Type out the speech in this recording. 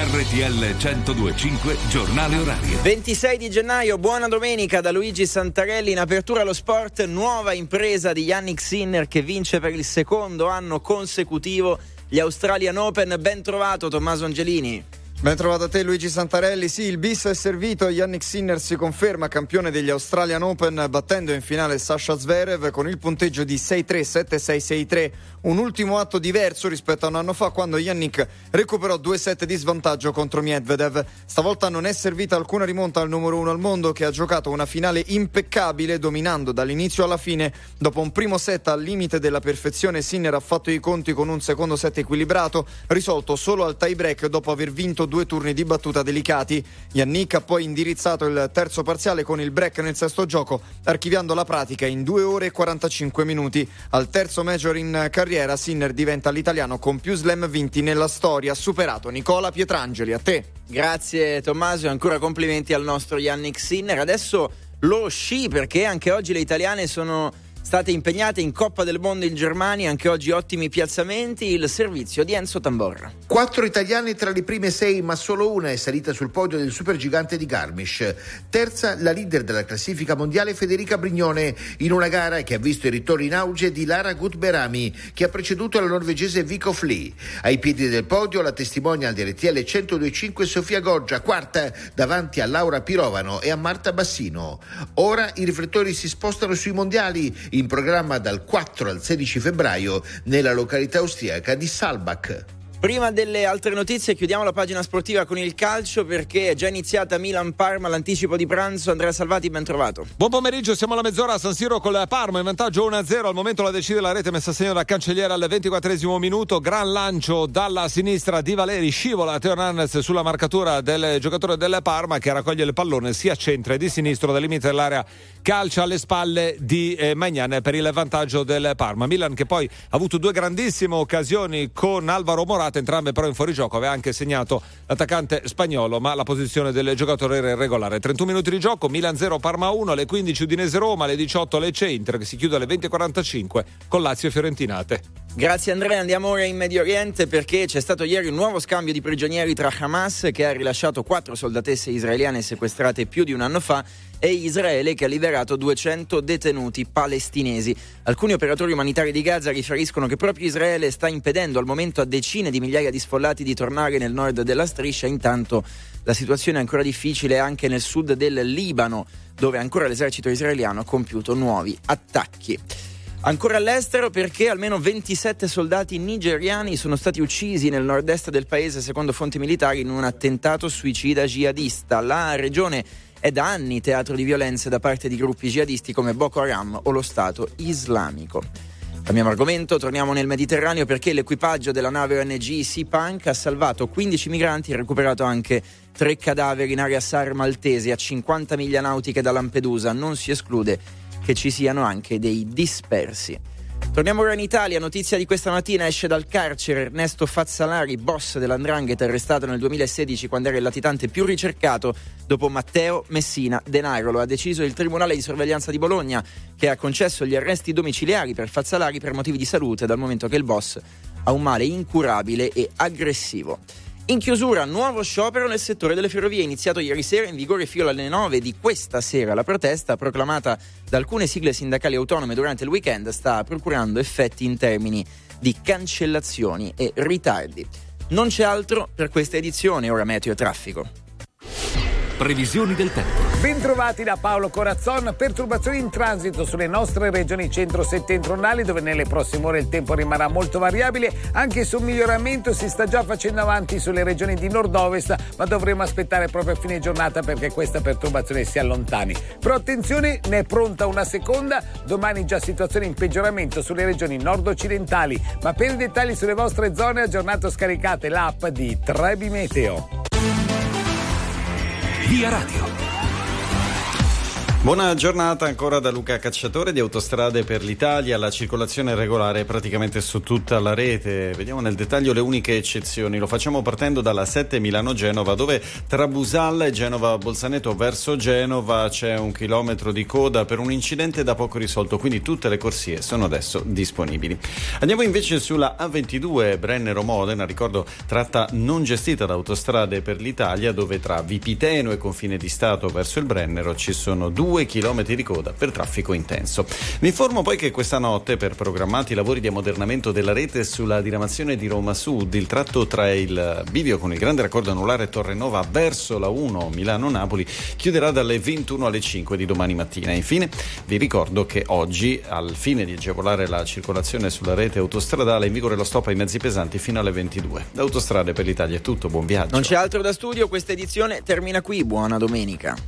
RTL 102.5 Giornale Orario. 26 di gennaio, buona domenica da Luigi Santarelli. In apertura allo sport, nuova impresa di Jannik Sinner che vince per il secondo anno consecutivo gli Australian Open. Ben trovato Tommaso Angelini. Ben trovato a te Luigi Santarelli. Sì, il bis è servito, Jannik Sinner si conferma campione degli Australian Open battendo in finale Sasha Zverev con il punteggio di 6-3, 7-6, 6-3, un ultimo atto diverso rispetto a un anno fa quando Jannik recuperò 2 set di svantaggio contro Medvedev. Stavolta non è servita alcuna rimonta al numero 1 al mondo che ha giocato una finale impeccabile dominando dall'inizio alla fine. Dopo un primo set al limite della perfezione Sinner ha fatto i conti con un secondo set equilibrato risolto solo al tie break dopo aver vinto 2 turni di battuta delicati. Jannik ha poi indirizzato il terzo parziale con il break nel sesto gioco, archiviando la pratica in 2 ore e 45 minuti. Al terzo major in carriera Sinner diventa l'italiano con più slam vinti nella storia, superato Nicola Pietrangeli. A te. Grazie Tommaso e ancora complimenti al nostro Jannik Sinner. Adesso lo sci, perché anche oggi le italiane sono state impegnate in Coppa del Mondo in Germania, anche oggi ottimi piazzamenti, il servizio di Enzo Tamborra. 4 italiani tra le prime 6, ma solo una è salita sul podio del supergigante di Garmisch. Terza, la leader della classifica mondiale Federica Brignone, in una gara che ha visto il ritorno in auge di Lara Gutberami, che ha preceduto la norvegese Vico Flee. Ai piedi del podio la testimonial di RTL 102.5 Sofia Goggia, quarta, davanti a Laura Pirovano e a Marta Bassino. Ora i riflettori si spostano sui mondiali, in programma dal 4 al 16 febbraio nella località austriaca di Saalbach. Prima delle altre notizie chiudiamo la pagina sportiva con il calcio, perché è già iniziata Milan-Parma, l'anticipo di pranzo. Andrea Salvati, ben trovato. Buon pomeriggio, siamo alla mezz'ora a San Siro con la Parma in vantaggio 1-0, al momento la decide la rete messa a segno da Cancelliere al 24esimo minuto, gran lancio dalla sinistra di Valeri, scivola Teo Hernandez sulla marcatura del giocatore del Parma che raccoglie il pallone, si accentra di sinistro dal limite dell'area, calcia alle spalle di Magnan per il vantaggio del Parma. Milan che poi ha avuto 2 grandissime occasioni con Alvaro Morata, entrambe però in fuorigioco, aveva anche segnato l'attaccante spagnolo, ma la posizione del giocatore era irregolare. 31 minuti di gioco, Milan 0, Parma 1, alle 15 Udinese Roma, alle 18 Lecce Inter, che si chiude alle 20:45 con Lazio e Fiorentinate. Grazie Andrea, andiamo ora in Medio Oriente, perché c'è stato ieri un nuovo scambio di prigionieri tra Hamas, che ha rilasciato 4 soldatesse israeliane sequestrate più di un anno fa, e Israele, che ha liberato 200 detenuti palestinesi. Alcuni operatori umanitari di Gaza riferiscono che proprio Israele sta impedendo al momento a decine di migliaia di sfollati di tornare nel nord della striscia. Intanto la situazione è ancora difficile anche nel sud del Libano, dove ancora l'esercito israeliano ha compiuto nuovi attacchi. Ancora all'estero, perché almeno 27 soldati nigeriani sono stati uccisi nel nord-est del paese, secondo fonti militari, in un attentato suicida jihadista. La regione è da anni teatro di violenze da parte di gruppi jihadisti come Boko Haram o lo Stato Islamico. Cambiamo argomento, torniamo nel Mediterraneo, perché l'equipaggio della nave ONG Sea Punk ha salvato 15 migranti e recuperato anche 3 cadaveri in area SAR maltese a 50 miglia nautiche da Lampedusa. Non si esclude che ci siano anche dei dispersi. Torniamo ora in Italia, notizia di questa mattina, esce dal carcere Ernesto Fazzalari, boss dell''ndrangheta, arrestato nel 2016 quando era il latitante più ricercato dopo Matteo Messina Denaro. Lo ha deciso il Tribunale di Sorveglianza di Bologna, che ha concesso gli arresti domiciliari per Fazzalari per motivi di salute, dal momento che il boss ha un male incurabile e aggressivo. In chiusura, nuovo sciopero nel settore delle ferrovie, iniziato ieri sera, in vigore fino alle 9 di questa sera. La protesta, proclamata da alcune sigle sindacali autonome durante il weekend, sta procurando effetti in termini di cancellazioni e ritardi. Non c'è altro per questa edizione, ora meteo e traffico. Previsioni del tempo. Bentrovati da Paolo Corazzon. Perturbazioni in transito sulle nostre regioni centro-settentrionali, dove nelle prossime ore il tempo rimarrà molto variabile, anche se un miglioramento si sta già facendo avanti sulle regioni di nord-ovest, ma dovremo aspettare proprio a fine giornata perché questa perturbazione si allontani. Però attenzione, ne è pronta una seconda, domani già situazione in peggioramento sulle regioni nord-occidentali, ma per i dettagli sulle vostre zone aggiornato scaricate l'app di Trebi Meteo. Via Radio. Buona giornata ancora da Luca Cacciatore di Autostrade per l'Italia. La circolazione è regolare praticamente su tutta la rete. Vediamo nel dettaglio le uniche eccezioni. Lo facciamo partendo dalla 7 Milano-Genova, dove tra Busalla e Genova-Bolzaneto verso Genova c'è 1 chilometro di coda per un incidente da poco risolto, quindi tutte le corsie sono adesso disponibili. Andiamo invece sulla A22 Brennero-Modena, ricordo tratta non gestita da Autostrade per l'Italia, dove tra Vipiteno e Confine di Stato verso il Brennero ci sono 2 chilometri di coda per traffico intenso. Vi informo poi che questa notte, per programmati lavori di ammodernamento della rete sulla diramazione di Roma Sud, il tratto tra il bivio con il grande raccordo anulare Torrenova verso la 1 Milano-Napoli chiuderà dalle 21 alle 5 di domani mattina. Infine vi ricordo che oggi, al fine di agevolare la circolazione sulla rete autostradale, è in vigore lo stop ai mezzi pesanti fino alle 22. Da Autostrade per l'Italia è tutto, buon viaggio. Non c'è altro da studio, questa edizione termina qui, buona domenica.